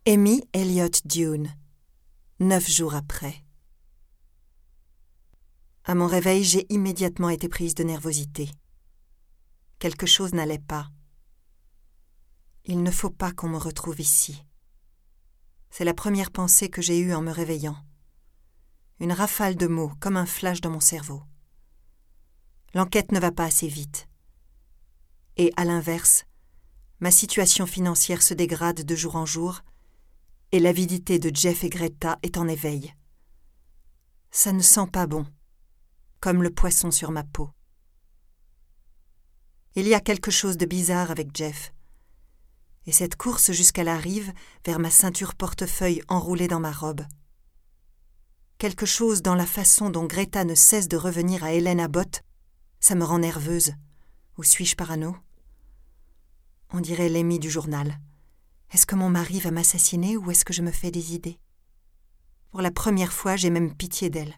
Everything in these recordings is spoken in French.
Amy Elliott Dune, 9 jours après. À mon réveil, j'ai immédiatement été prise de nervosité. Quelque chose n'allait pas. Il ne faut pas qu'on me retrouve ici. C'est la première pensée que j'ai eue en me réveillant. Une rafale de mots, comme un flash dans mon cerveau. L'enquête ne va pas assez vite. Et à l'inverse, ma situation financière se dégrade de jour en jour et l'avidité de Jeff et Greta est en éveil. Ça ne sent pas bon, comme le poisson sur ma peau. Il y a quelque chose de bizarre avec Jeff. Et cette course jusqu'à la rive, vers ma ceinture portefeuille enroulée dans ma robe. Quelque chose dans la façon dont Greta ne cesse de revenir à Hélène Abbott, ça me rend nerveuse. Ou suis-je parano? On dirait l'Amy du journal. Est-ce que mon mari va m'assassiner ou est-ce que je me fais des idées? Pour la première fois, j'ai même pitié d'elle.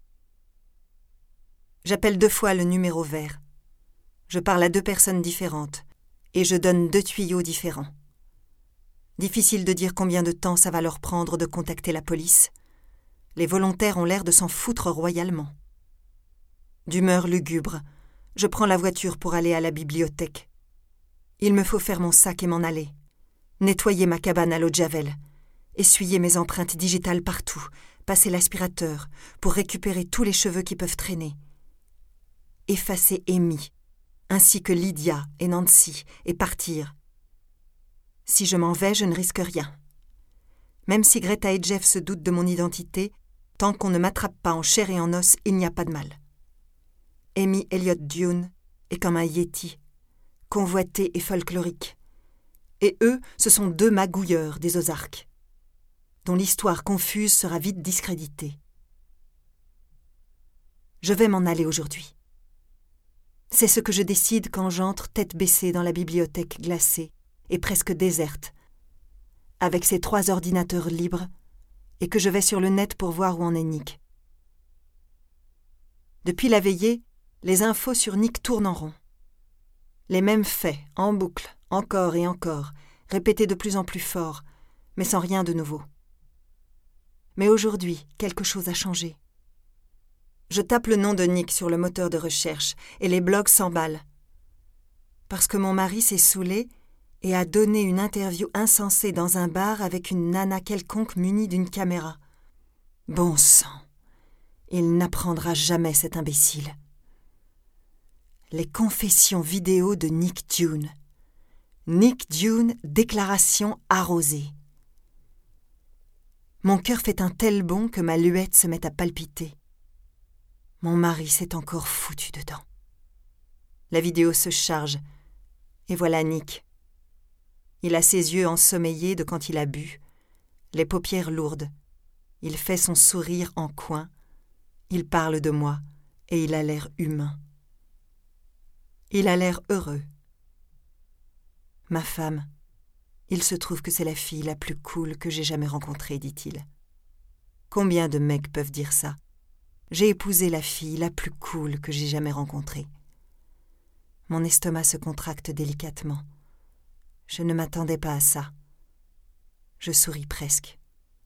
J'appelle 2 fois le numéro vert. Je parle à 2 personnes différentes et je donne 2 tuyaux différents. Difficile de dire combien de temps ça va leur prendre de contacter la police. Les volontaires ont l'air de s'en foutre royalement. D'humeur lugubre, je prends la voiture pour aller à la bibliothèque. Il me faut faire mon sac et m'en aller. Nettoyer ma cabane à l'eau de Javel. Essuyer mes empreintes digitales partout. Passer l'aspirateur pour récupérer tous les cheveux qui peuvent traîner. Effacer Amy, ainsi que Lydia et Nancy, et partir. Si je m'en vais, je ne risque rien. Même si Greta et Jeff se doutent de mon identité, tant qu'on ne m'attrape pas en chair et en os, il n'y a pas de mal. Amy Elliott Dune est comme un yéti, convoité et folklorique. Et eux, ce sont 2 magouilleurs des Ozarks, dont l'histoire confuse sera vite discréditée. Je vais m'en aller aujourd'hui. C'est ce que je décide quand j'entre tête baissée dans la bibliothèque glacée et presque déserte, avec ses 3 ordinateurs libres, et que je vais sur le net pour voir où en est Nick. Depuis la veillée, les infos sur Nick tournent en rond. Les mêmes faits, en boucle, encore et encore, répétés de plus en plus fort, mais sans rien de nouveau. Mais aujourd'hui, quelque chose a changé. Je tape le nom de Nick sur le moteur de recherche et les blogs s'emballent. Parce que mon mari s'est saoulé et a donné une interview insensée dans un bar avec une nana quelconque munie d'une caméra. Bon sang, il n'apprendra jamais cet imbécile. Les confessions vidéo de Nick Dune. Nick Dune, déclaration arrosée. Mon cœur fait un tel bond que ma luette se met à palpiter. Mon mari s'est encore foutu dedans. La vidéo se charge, et voilà Nick. Il a ses yeux ensommeillés de quand il a bu, les paupières lourdes. Il fait son sourire en coin. Il parle de moi, et il a l'air humain. Il a l'air heureux. Ma femme, il se trouve que c'est la fille la plus cool que j'ai jamais rencontrée, dit-il. Combien de mecs peuvent dire ça? J'ai épousé la fille la plus cool que j'ai jamais rencontrée. Mon estomac se contracte délicatement. Je ne m'attendais pas à ça. Je souris presque.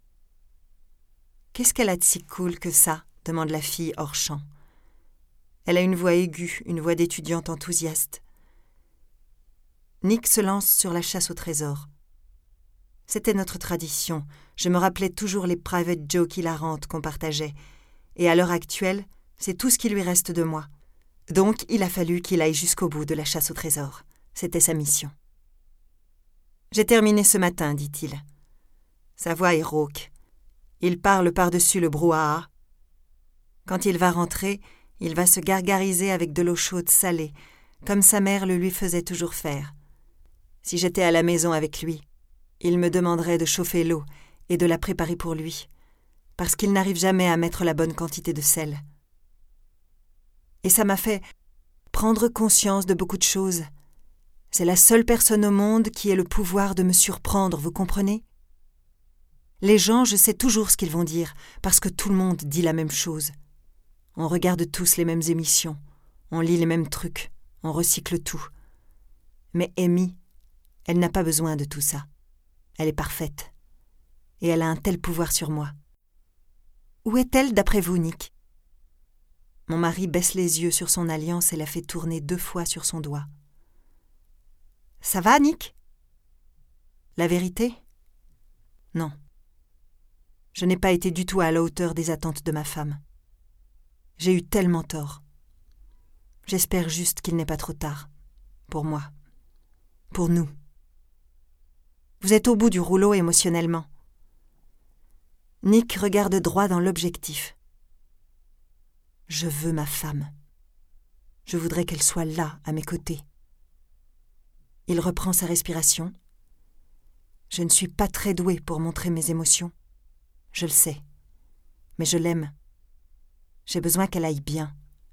« Qu'est-ce qu'elle a de si cool que ça ?» demande la fille hors champ. Elle a une voix aiguë, une voix d'étudiante enthousiaste. Nick se lance sur la chasse au trésor. C'était notre tradition. Je me rappelais toujours les private jokes hilarantes qu'on partageait. Et à l'heure actuelle, c'est tout ce qui lui reste de moi. Donc, il a fallu qu'il aille jusqu'au bout de la chasse au trésor. C'était sa mission. « J'ai terminé ce matin, dit-il. Sa voix est rauque. Il parle par-dessus le brouhaha. Quand il va rentrer, il va se gargariser avec de l'eau chaude salée, comme sa mère le lui faisait toujours faire. Si j'étais à la maison avec lui, il me demanderait de chauffer l'eau et de la préparer pour lui, parce qu'il n'arrive jamais à mettre la bonne quantité de sel. Et ça m'a fait prendre conscience de beaucoup de choses. C'est la seule personne au monde qui ait le pouvoir de me surprendre, vous comprenez? Les gens, je sais toujours ce qu'ils vont dire, parce que tout le monde dit la même chose. On regarde tous les mêmes émissions, on lit les mêmes trucs, on recycle tout. Mais Amy, elle n'a pas besoin de tout ça. Elle est parfaite. et elle a un tel pouvoir sur moi. Où est-elle d'après vous, Nick ? Mon mari baisse les yeux sur son alliance et la fait tourner 2 fois sur son doigt. Ça va, Nick ? La vérité ? Non. Je n'ai pas été du tout à la hauteur des attentes de ma femme. J'ai eu tellement tort. J'espère juste qu'il n'est pas trop tard. Pour moi. Pour nous. Vous êtes au bout du rouleau émotionnellement. Nick regarde droit dans l'objectif. Je veux ma femme. Je voudrais qu'elle soit là, à mes côtés. Il reprend sa respiration. Je ne suis pas très douée pour montrer mes émotions. Je le sais. Mais je l'aime. J'ai besoin qu'elle aille bien.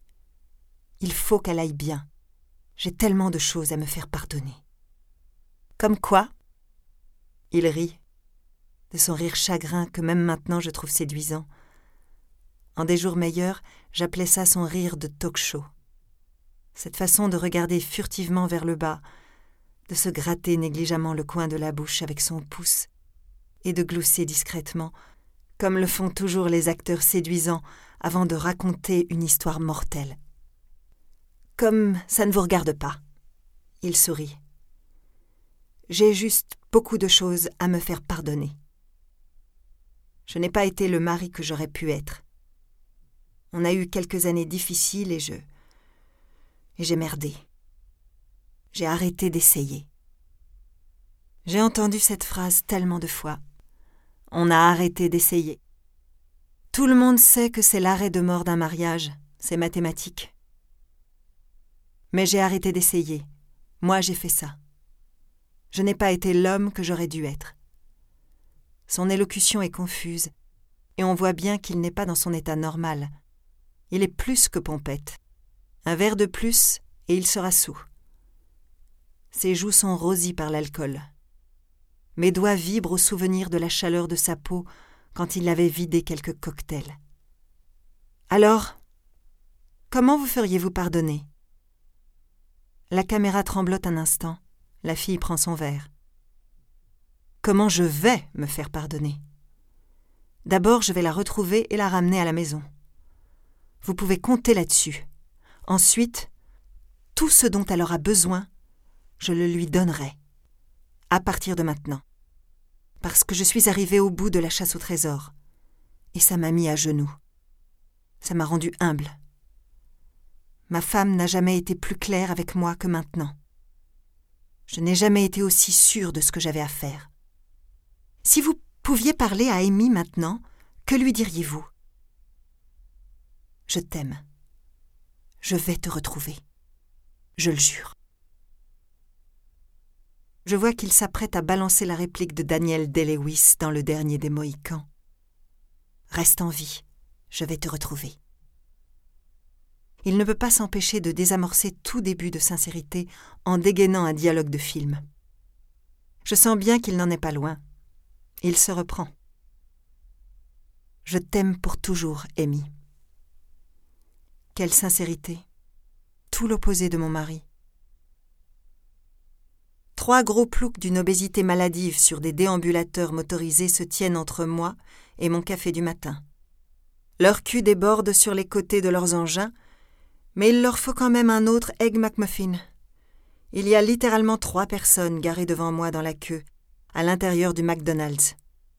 Il faut qu'elle aille bien. J'ai tellement de choses à me faire pardonner. Comme quoi ? Il rit, de son rire chagrin que même maintenant je trouve séduisant. En des jours meilleurs, j'appelais ça son rire de talk-show. Cette façon de regarder furtivement vers le bas, de se gratter négligemment le coin de la bouche avec son pouce et de glousser discrètement, comme le font toujours les acteurs séduisants avant de raconter une histoire mortelle. Comme ça ne vous regarde pas. Il sourit. J'ai juste beaucoup de choses à me faire pardonner. Je n'ai pas été le mari que j'aurais pu être. On a eu quelques années difficiles et j'ai merdé. J'ai arrêté d'essayer. J'ai entendu cette phrase tellement de fois. On a arrêté d'essayer. Tout le monde sait que c'est l'arrêt de mort d'un mariage, c'est mathématique. Mais j'ai arrêté d'essayer. Moi, j'ai fait ça. Je n'ai pas été l'homme que j'aurais dû être. Son élocution est confuse, et on voit bien qu'il n'est pas dans son état normal. Il est plus que pompette. Un verre de plus, et il sera saoul. Ses joues sont rosies par l'alcool. Mes doigts vibrent au souvenir de la chaleur de sa peau quand il avait vidé quelques cocktails. Alors, comment vous feriez-vous pardonner ? La caméra tremblote un instant. La fille prend son verre. Comment je vais me faire pardonner ? D'abord, je vais la retrouver et la ramener à la maison. Vous pouvez compter là-dessus. Ensuite, tout ce dont elle aura besoin, je le lui donnerai. À partir de maintenant. Parce que je suis arrivée au bout de la chasse au trésor. Et ça m'a mis à genoux. Ça m'a rendue humble. Ma femme n'a jamais été plus claire avec moi que maintenant. Je n'ai jamais été aussi sûre de ce que j'avais à faire. Si vous pouviez parler à Amy maintenant, que lui diriez-vous ? Je t'aime. Je vais te retrouver. Je le jure. Je vois qu'il s'apprête à balancer la réplique de Daniel Day-Lewis dans Le Dernier des Mohicans. Reste en vie, je vais te retrouver. Il ne peut pas s'empêcher de désamorcer tout début de sincérité en dégainant un dialogue de film. Je sens bien qu'il n'en est pas loin. Il se reprend. Je t'aime pour toujours, Amy. Quelle sincérité. Tout l'opposé de mon mari. 3 gros ploucs d'une obésité maladive sur des déambulateurs motorisés se tiennent entre moi et mon café du matin. Leur cul déborde sur les côtés de leurs engins, mais il leur faut quand même un autre Egg McMuffin. Il y a littéralement 3 personnes garées devant moi dans la queue, à l'intérieur du McDonald's.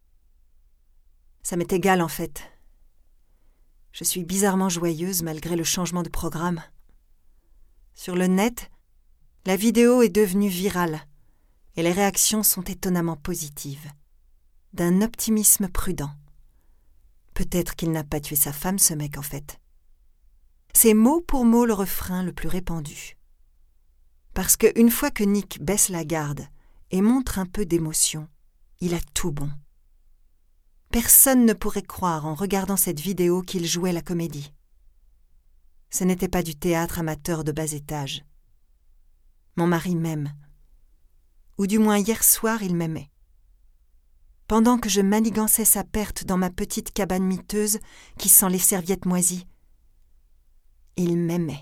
Ça m'est égal en fait. Je suis bizarrement joyeuse malgré le changement de programme. Sur le net, la vidéo est devenue virale et les réactions sont étonnamment positives. D'un optimisme prudent. Peut-être qu'il n'a pas tué sa femme, ce mec, en fait. C'est mot pour mot le refrain le plus répandu. Parce qu'une fois que Nick baisse la garde et montre un peu d'émotion, il a tout bon. Personne ne pourrait croire en regardant cette vidéo qu'il jouait la comédie. Ce n'était pas du théâtre amateur de bas étage. Mon mari m'aime. Ou du moins hier soir, il m'aimait. Pendant que je manigançais sa perte dans ma petite cabane miteuse qui sent les serviettes moisies, il m'aimait.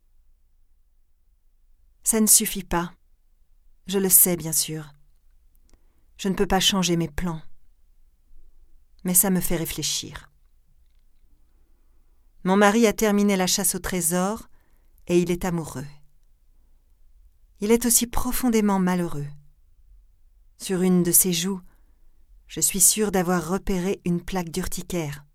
Ça ne suffit pas. Je le sais, bien sûr. Je ne peux pas changer mes plans. mais ça me fait réfléchir. Mon mari a terminé la chasse au trésor et il est amoureux. Il est aussi profondément malheureux. Sur une de ses joues, je suis sûre d'avoir repéré une plaque d'urticaire.